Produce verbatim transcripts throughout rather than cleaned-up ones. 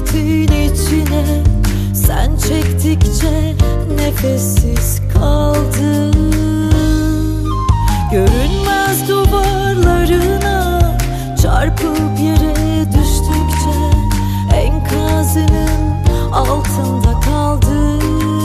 çektin içine, sen çektikçe nefessiz kaldım. Görünmez duvarlarına çarpıp yere düştükçe enkazının altında kaldım.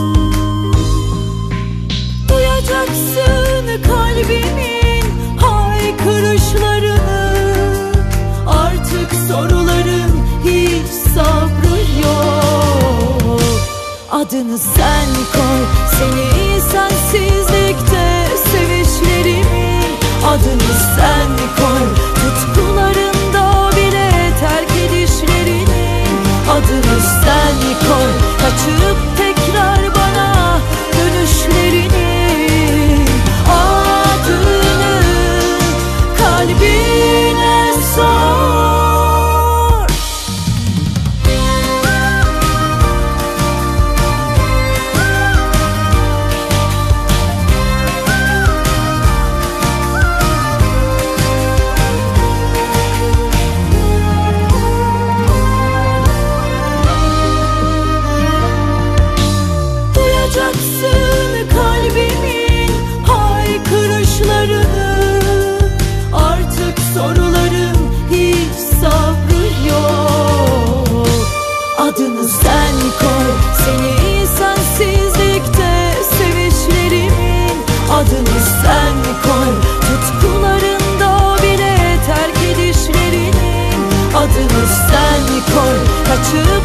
Duyacaksın kalbimin haykırışlarını, artık soruların hiç sabrı yok. Adını sen koy, seni sensizlikte sevişlerimin. Adını sen koy, tutkularında bile terk edişlerinin. Adını sen koy, kaçıp tekrar bana dönüşlerinin. Adını kalbine sor. Duyacaksın kalbimin haykırışlarını, artık soruların hiç sabrı yok. Adını sen koy, seni sensizlikte sevişlerimin. Adını sen koy, tutkularında bile terk edişlerinin. Adını sen koy, kaçıp